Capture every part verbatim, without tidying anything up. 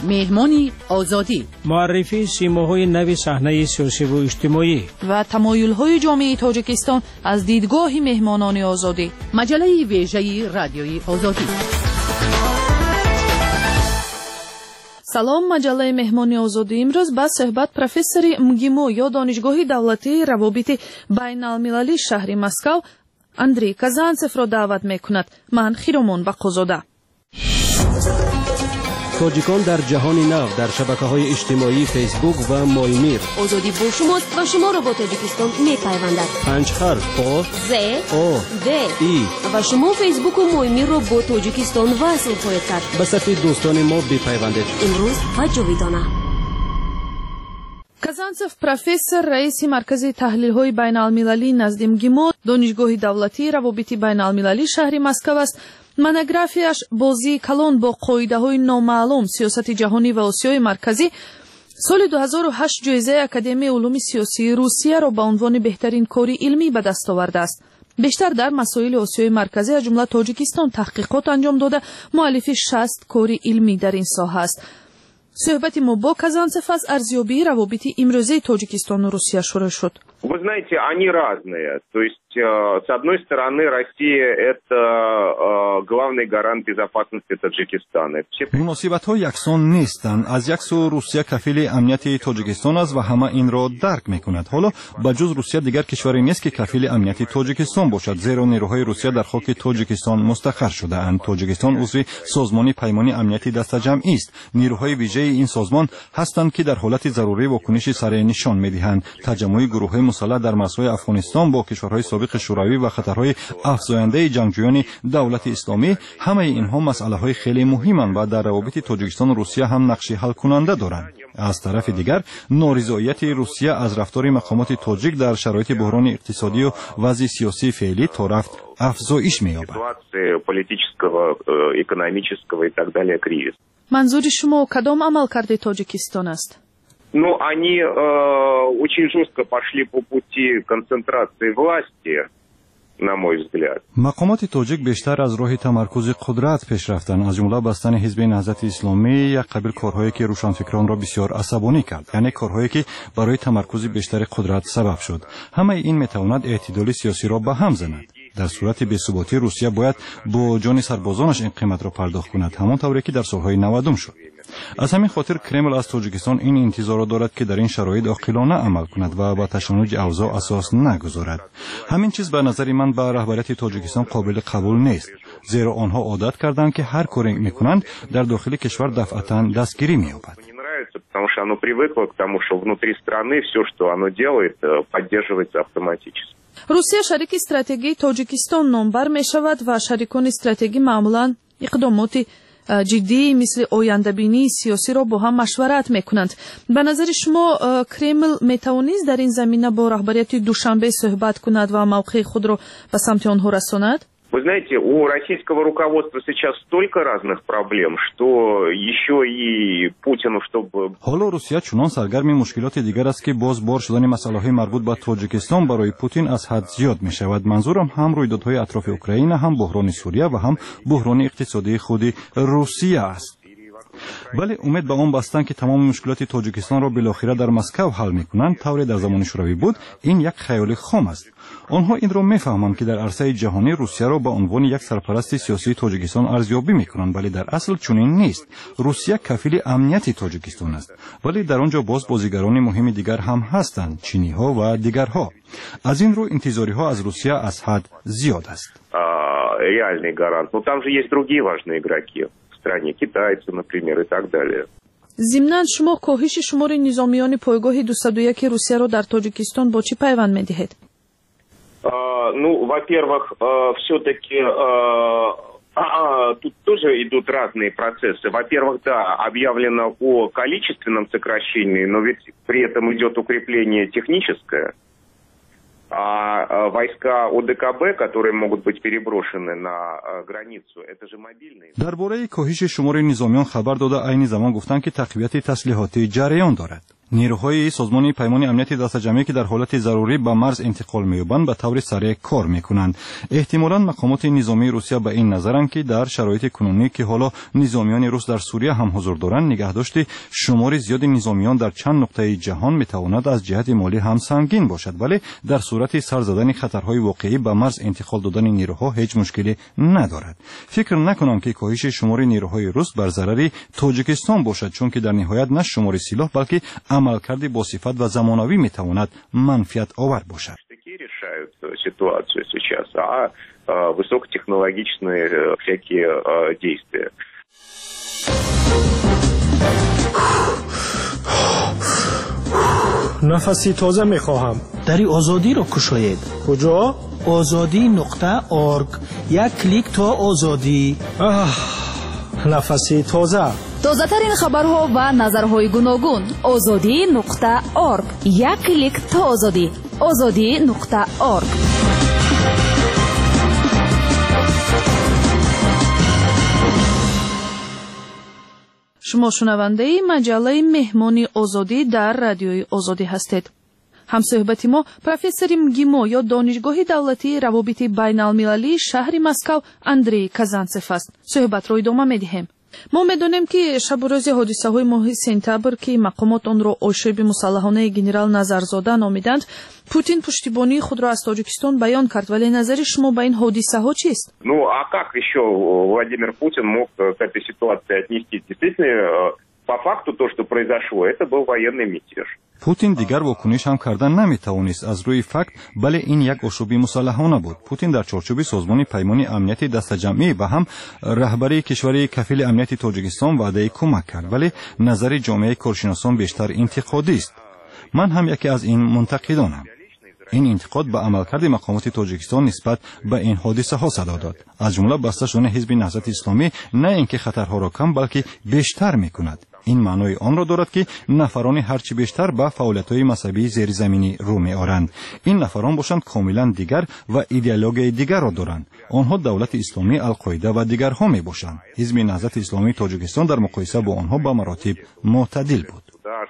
مهمانی آزادی، معرفی سیماهای نوی صحنه سیاسی و اجتماعی و تمایل‌های جامعه تاجیکستان از دیدگاه مهمانان آزادی. مجله ویژه رادیوی آزادی. سلام، مجله مهمانی آزادی امروز با صحبت پروفسور مگیمو یا دانشگاه دولتی روابط بین المللی شهر مسکو اندری казанцев را دعوت میکند. من خیرمون بقوزاده. تاجیکان در جهان نو در شبکه‌های اجتماعی فیسبوک و مایمیر. آزادی با شماست و شما را با تاجیکستان میپیوندد. پنج حرف آ ز آ د ای و شما فیسبوک و مایمیر را با تاجیکستان وصل خواهید کرد. به صف دوستان ما بپیوندید. امروز و جاویدانه. казанцев профессор, раиси маркази таҳлилҳои байналмилалӣ назди мгимо донишгоҳи давлатии равобити байналмилалӣ шаҳри Москав аст. монографияш бозии калон бо қоидаҳои номаълум сиёсати ҷаҳонӣ ва осиёи марказӣ соли ду ҳазору ҳашт ҷоизаи академияи улуми сиёсии Русияро ба унвони беҳтарин кори илмӣ ба даст овардааст. бештар дар масоили осиёи марказӣ аз ҷумла тоҷикистон таҳқиқот анҷом дода муаллифи шаст кори илмӣ дар ин соҳа аст. صحبت ما با казанцев از ارزیابی روابط امروزی تاجیکستان و روسیه شروع شد. Вы знаете, они разные. То есть, с одной стороны, Россия – это главный гарант безопасности Таджикистана. مناسبت‌ها یکسان نیستند. از یک سو روسیه کفیل امنیت تاجیکستان است و همه این را درک می‌کند. حالا بجز روسیه دیگر کشوری نیست که کفیل امنیت تاجیکستان باشد، زیرا نیروهای روسیه در خاک تاجیکستان مستقر شده‌اند. تاجیکستان عضو سازمان پیمان امنیتی دست جمعی است. نیروهای ویژه این سازمان هستند که در حالت ضروری واکنش سریع نشان می‌دهند. تجمع گروه‌های مسلح در مرزهای افغانستان با کشورهای سابق شوروی و خطرهای افزاینده جنگجویان دولت اسلامی، همه اینها مسئله‌های خیلی مهمند و در روابط تاجیکستان و روسیه هم نقش حل کننده دارند. از طرف دیگر نارضایتی روسیه از رفتار مقامات تاجیک در شرایط بحران اقتصادی و وضع سیاسی فعلی تا رفت افزایش می‌یابد. منظور شما کدام عملکرد تاجیکستان است؟ Ну, они э, очень жестко пошли по пути концентрации власти, на мой взгляд. مقامات تاجیک بیشتر از راه تمرکز قدرت پیش رفتند، از جمله بستن حزب نهضت اسلامی، یک قبیل کارهایی که روشنفکران را بسیار عصبانی کرد، یعنی کارهایی که برای تمرکز بیشتر قدرت سبب شد. همه این میتواند اعتدال سیاسی را به هم زند. در صورت بی‌ثباتی روسیه باید با جان سربازانش این قیمت را پرداخت کند، همانطوری که در سالهای نودم شد. از همین خاطر کرمل از تاجیکستان این انتظار را دارد که در این شرایط عاقلانه عمل کند و با تشنج اوضاع اساس نگذارد. همین چیز به نظر من به رهبریت تاجیکستان قابل قبول نیست، زیرا آنها عادت کردند که هر کاری میکنند در داخل کشور دفعتاً دستگیری می‌یابد. Потому что оно привыкло к тому, что внутри страны все, что оно делает, поддерживается автоматически. روسیه شریک استراتژی تاجیکستان نامبر می شود و شریکان استراتژی معمولاً اقدامات جدی مثل آینده‌بینی سیاسی را با هم مشورت میکنند. به نظر شما کرمل میتوانست در این زمینه با رهبریت دوشنبه صحبت کند و موقع خود را به سمت آنها رساند؟ Вы знаете, у российского руководства сейчас столько разных проблем, что еще и Путину, чтобы... حالا روسیه چنان سرگرم مشکلات دیگر است که باز بار شدن مسائل مربوط به تاجیکستان برای پوتین از حد زیاد می شود. منظورم هم رویدادهای اطراف اوکراین، هم بحران سوریه و هم بحران اقتصادی خود روسیه است. ولی امید به آن بستند که تمام مشکلات تاجیکستان را بالاخره در مسکو حل میکنند، طوری در زمان شوروی بود. این یک خیال خام است. آنها این را میفهمند که در عرصه جهانی روسیه را به عنوان یک سرپرست سیاسی تاجیکستان ارزیابی میکنند، ولی در اصل چنین نیست. روسیه کفیل امنیت تاجیکستان است، ولی در آنجا باز بازیگران مهم دیگر هم هستند، چینی ها و دیگرها. از این رو انتظاری ها از روسیه از حد زیاد است. реальный гарант. Но там же есть другие важные игроки в стране, китайцы, например, и так далее. ضمناً شما کاهش شمار نظامیان پایگاه دویست و یک روسیه را در تاجیکستان با چی پیوند می‌دهید؟ Ну, во-первых, все-таки тут тоже идут разные процессы. Во-первых, да, объявлено о количественном сокращении, но ведь при этом идет укрепление техническое. А войска ОДКБ, которые могут быть переброшены на границу, это же мобильные. درباره کاهش شمار نظامیان خبر داده عین زمان گفتند که تقویت تسلیحاتی جریان دارد. نیروهای سازمان پیمان امنیت دسته‌جمعی که در حالت ضروری به مرز انتقال می‌یابند به طور سریع کار می‌کنند. احتمالاً مقامات نظامی روسیه به این نظرند که در شرایط کنونی که حالا نظامیان روس در سوریه هم حضور دارند، نگهداشت شمار زیاد نظامیان در چند نقطه جهان می‌تواند از جهت مالی هم سنگین باشد، ولی در صورت سر زدن خطرهای واقعی به مرز انتقال دادن نیروها هیچ مشکلی ندارد. فکر نکنم که کاهش شمار نیروهای روس بر ضرر تاجیکستان باشد، چون که در نهایت نه شمار سلاح بلکه عملکرد با صفت و زمانوی میتواند منفعت آور باشد. решают ситуацию сейчас, а высокотехнологичные всякие действия. نفسی تازه میخواهم. دری آزادی رو کشاید. کجا؟ آزادی نقطه ارگ. یک کلیک تا آزادی. نفسی تازه. تازه ترین خبرها و نظرهای گوناگون. آزادی نقطه ارگ. یک کلیک تا آزادی. آزادی نقطه ارگ. شما شنونده مجله مهمانی آزادی در رادیوی آزادی هستید. همصحبت ما پروفسور مگیمو یا دانشگاه دولتی روابط بین المللی شهر مسکو اندری کازانتسف است. صحبت رو ادامه میدهیم. ما میدونیم که شب و روز حادثه های ماه سپتامبر که مقامات آن را آشوب مسلحانه گنرال نظرزاده نامیدند، پوتین پشتیبانی خود را از تاجیکستان بیان کرد، ولی نظر شما به این حادثه ها چیست؟ Ну, а как еще Владимир Путин мог к этой ситуации отнестись? Действительно, по факту то, что произошло, это был военный мятеж. پوتین دیگر واکنش هم کردن نمیتوانست از روی فکت، بله این یک آشوب مسلحانه بود. پوتین در چارچوب سازمان پیمان امنیت دسته‌جمعی و هم رهبری کشور کفیل امنیت تاجیکستان وعده کمک کرد، ولی نظر جامعه کارشناسان بیشتر انتقادی است. من هم یکی از این منتقدانم. این انتقاد به عملکرد مقامات تاجیکستان نسبت به این حادثه ها صدا داد، از جمله بسته شدن حزب نهضت اسلامی نه اینکه خطرها را کم بلکه بیشتر میکند. این معنای آن را دارد که نفران هرچی بیشتر به فعالیت‌های مذهبی زیرزمینی رو می‌آورند. این نفران باشند کاملا دیگر و ایدئولوژی دیگر را دارند. آنها دولت اسلامی، القاعده و دیگرها میباشند. حزب نهضت اسلامی تاجیکستان در مقایسه با آنها به مراتب معتدل بود.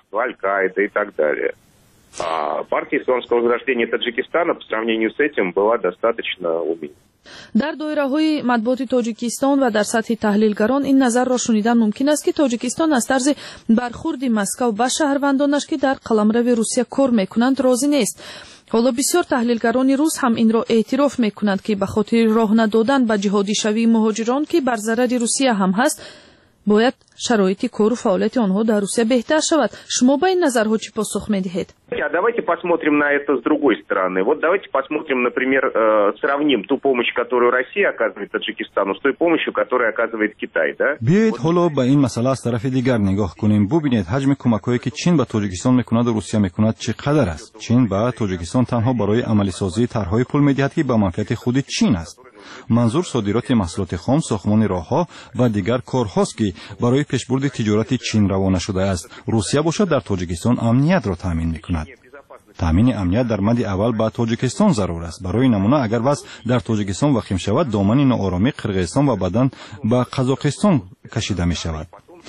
Партия исламского возрождения Таджикистана по сравнению с этим была достаточно умеренной. در دایره‌های مطبوعات تاجیکستان و در سطح تحلیلگران این نظر را شنیدن ممکن است که تاجیکستان از طرز برخورد مسکو با شهروندانش که در قلمرو روسیه کار میکنند راضی نیست. حالا بسیار تحلیلگران روس هم این را اعتراف میکنند که به خاطر راه ندادن به جهادی شوی مهاجران که بر ضرر روسیه هم هست، باید شرایط کار و فعالیت آنها در روسیه بهتر شود. شما با این نظرها چی پاسخ میدهید؟ Давайте посмотрим на это с другой стороны. Вот давайте посмотрим, например, сравним ту помощь, которую Россия оказывает Таджикистану, с той помощью, которую оказывает Китай, да? بیایید حالا به این مسئله از طرف دیگر نگاه کنیم. ببینید حجم کمک‌هایی که چین به تاجیکستان میکند و روسیه میکند چقدر است. چین به تاجیکستان تنها برای عملی سازی طرح‌های پول میدهد که به منفعت خود چین است. منظور صادرات محصولات خام، ساختمان راه‌ها و دیگر کارهاست که برای پیشبرد تجارت چین روانه شده است. روسیه باشد در تاجیکستان امنیت را تامین میکند. تامین امنیت در مد اول به تاجیکستان ضرور است. برای نمونه اگر وضع در تاجیکستان وخیم شود، دامن ناآرامی قرقیزستان و بعداً به قزاقستان کشیده می شود.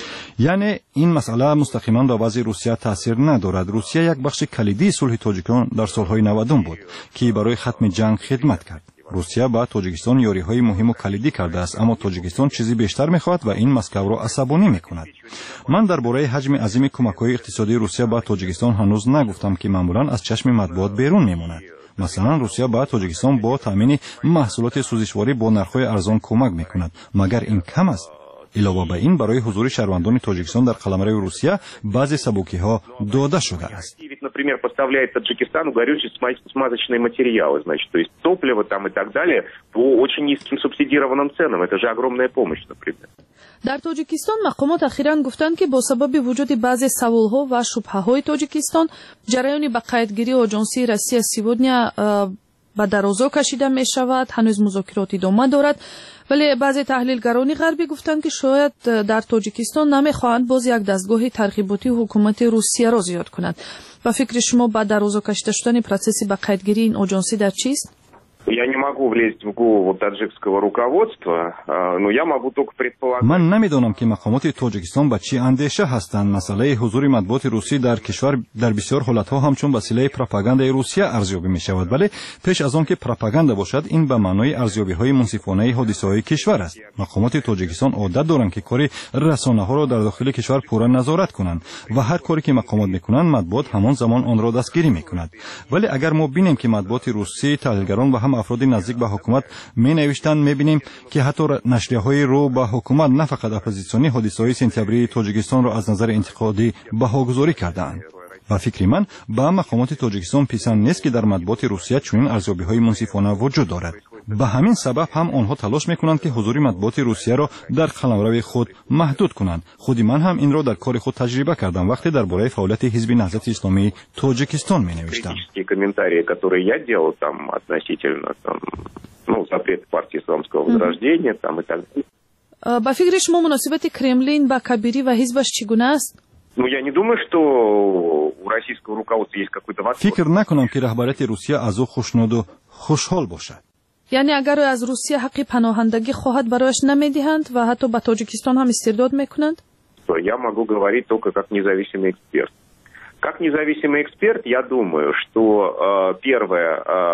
یعنی این مسئله مستقیما به وضع روسیه تاثیر ندارد. روسیه یک بخش کلیدی صلح تاجیکستان در سالهای نود بود که برای ختم جنگ خدمت کرد. روسیه با تاجیکستان یاری‌های مهم و کلیدی کرده است، اما تاجیکستان چیزی بیشتر می‌خواهد و این مسکو را عصبانی می‌کند. من درباره حجم عظیم کمک‌های اقتصادی روسیه با تاجیکستان هنوز نگفتم که معمولاً از چشم مطبوعات بیرون می‌ماند. مثلا روسیه با تاجیکستان با تامین محصولات سوزشواری با نرخ‌های ارزان کمک می‌کند. مگر این کم است؟ علاوه بر این برای حضور شهروندان تاجیکستان در قلمرو روسیه بعضی سبوکی‌ها داده شده است. Например, поставляет Таджикистану горючие смазочные материалы, значит, то есть топливо там и так далее по очень низким субсидированным ценам. Это же огромная помощь, например. در تاجیکستان مقامات اخیراً گفتند که با سبب وجود بعضی سوالها و شبهه‌های تاجیکستان، جریان به قیدگیری آژانسی روسیه سیودنیا به درازا کشیده می شود. هنوز مذاکرات ادامه دارد، ولی بعضی تحلیلگران غربی گفتند که شاید در تاجیکستان نمیخواهند باز یک دستگاه ترغیباتی حکومت روسیه را زیاد کنند. و فکر شما با درازا کشیده شدن پروسس به قیدگیری این آژانسی در چیست؟ Я не могу влезть в голову таджикского руководства, но я могу только предполагать. من نمیدونم که مقامات تاجیکستان با چی اندیشه هستند. مسئله حضور مطبوعات روسی در کشور در بسیار حالتها همچون وسیله پروپاگاندای روسیه ارزیابی می شود، ولی پیش از آن که پروپاگاندا باشد این به معنای ارزیابی های منصفانه حادثه های کشور است. مقامات تاجیکستان عادت دارند که کار رسانه ها را در داخل کشور پورا نظارت کنند و هر کاری که مقامات میکنند مطبوعات همان زمان آن را دستگیری میکند. ولی اگر ما بینیم که مطبوعات روسی، تحلیلگران و هم افراد نزدیک به حکومت می نوشتند، می بینیم که حتی نشریه های رو به حکومت نه فقط اپوزیسیونی حادثه های سپتامبری تاجیکستان را از نظر انتقادی بهاگذاری کردند. و فکر من به مقامات تاجیکستان پسند نیست که در مطبوعات روسیه چنین ارزیابی های منصفانه وجود دارد. به همین سبب هم آنها تلاش میکنند که حضور مطبوعات روسیه را در قلمرو خود محدود کنند. خود من هم این را در کار خود تجربه کردم وقتی درباره فعالیت حزب نهضت اسلامی تاجیکستان می نوشتم. комментарии, которые я делал там относительно там, ну, запрета партии исламского возрождения там и так далее. با فکر شما مناسبت کرملین با کبیری و حزبش چگونه است؟ Ну, я не думаю, что у российского руководства есть какой-то вопрос. فکر نکنم که رهبریت روسیه از او خوشنود و خوشحال باشد. یعنی اگر از روسیه حق پناهندگی خواهد برایش نمیدهند و حتی به تاجیکستان هم استرداد میکنند؟ Я могу говорить только как независимый эксперт. Как независимый эксперт, я думаю, что э, первое,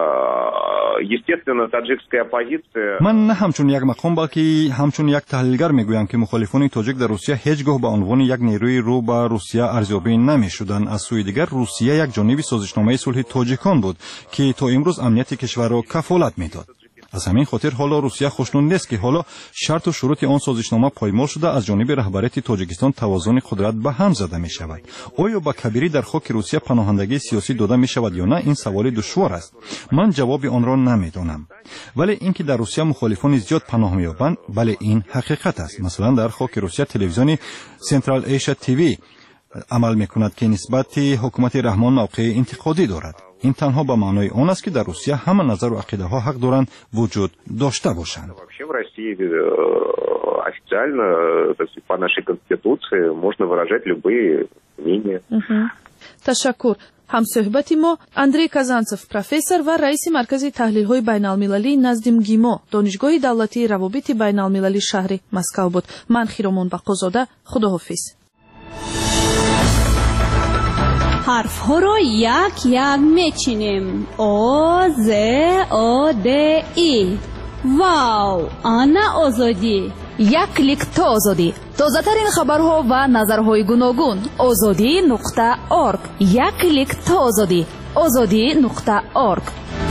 э, естественно, таджикская оппозиция... من نه همچون یک مقام بلکه همچون یک تحلیلگر میگویم که مخالفان تاجیک در روسیه هیچگاه به عنوان یک نیروی رو به روسیه ارزیابی نمیشدند. از سوی دیگر روسیه یک جانبی سازشنامه صلح تاجیکان بود که تا امروز امنیت کشور را کفالت میداد. از همین خاطر حالا روسیه خوشنود نیست که حالا شرط و شروط آن سازشنامه پایمال شده از جانب رهبریت تاجیکستان توازن قدرت به هم زده می شود. آیا با کبیری در خاک روسیه پناهندگی سیاسی داده می شود یا نه؟ این سوال دشوار است. من جواب آن را نمیدانم. ولی اینکه در روسیه مخالفان زیاد پناه می‌یابند، بله این حقیقت است. مثلا در خاک روسیه تلویزیون سنترال ایشیا تیوی عمل می‌کند که نسبت حکومت رحمان موقع انتقادی دارد. این تنها به معنای آن است که در روسیه همه نظر و عقیده ها حق دارند وجود داشته باشند. Вообще в России официально, по нашей конституции, можно выражать любые мнения. تشکر. همصحبت ما اندری کازانتسوف پروفسور و رئیس مرکز تحلیل های بین المللی نزد مگیمو دانشگاه دولتی روابط بین المللی شهر مسکو بود. من خیرمون بقازاده، خداحافظ. حرف ها رو یک یک میچینیم. او ز او د ای. واو، آنا آزادی. یک کلیک تا آزادی. تازه ترین خبرها و نظرهای گوناگون. آزادی نقطه اورگ. یک کلیک تا آزادی. آزادی نقطه اورگ.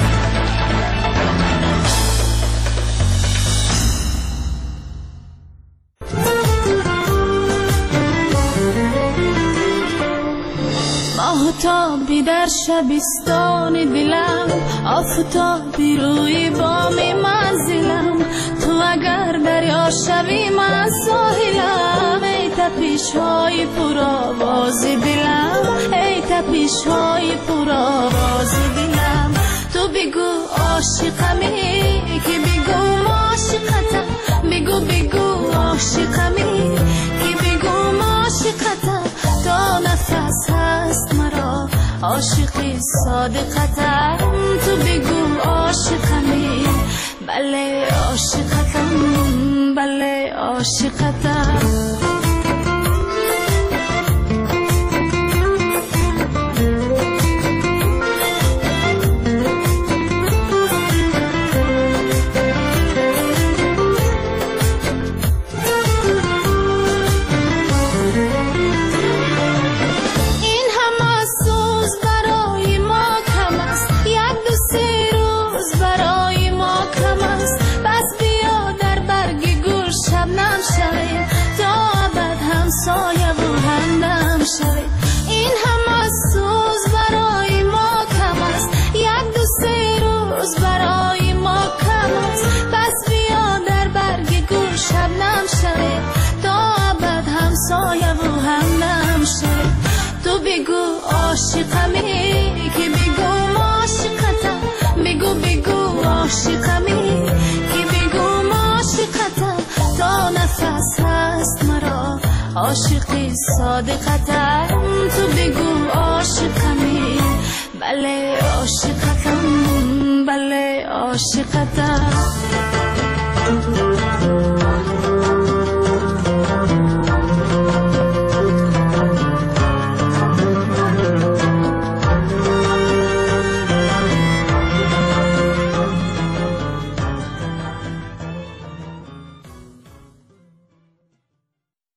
آفتابی در شبستان دلم، آفتابی روی بام منزلم، تو اگر دریا شوی من ساحلم. ای تپش های پرآواز دلم، ای تپش های پرآواز دلم. تو بگو عاشقمی که بگو عاشقتم، بگو بگو عاشقمی که بگو عاشقتم. تا نفس هست مرا عاشقی صادقتم. تو بگو عاشقمی، بله عاشقتم، بله عاشقتم. عاشقمی که بگو عاشقتم، بگو بگو عاشقمی که بگو عاشقتم. تا نفس هست مرا عاشقی صادقتم. تو بگو عاشقمی، بله عاشقتم بله عاشقتم